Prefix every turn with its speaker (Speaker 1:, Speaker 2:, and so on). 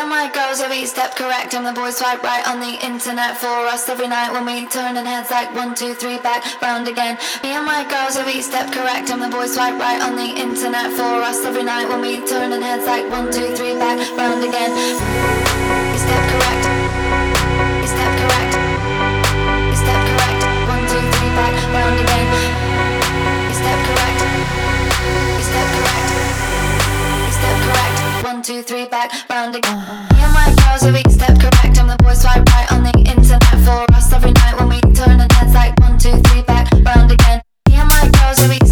Speaker 1: my girls every step correct, and the boys swipe right on the internet for us every night when we turning heads like 1, 2, 3 back round again. Me and my girls every step correct, and the boys swipe right on the internet for us every night when we turning heads like 1, 2, 3 back round again. You step correct, you step correct, you step correct, 1, 2, 3 back round again. You step correct, you step correct, you step correct, 1, 2, 3 back round again. Me and my girls every step correct, and the boys swipe right on the internet for us every night when we turning heads like 1, 2, 3 back round again. Me and my girls every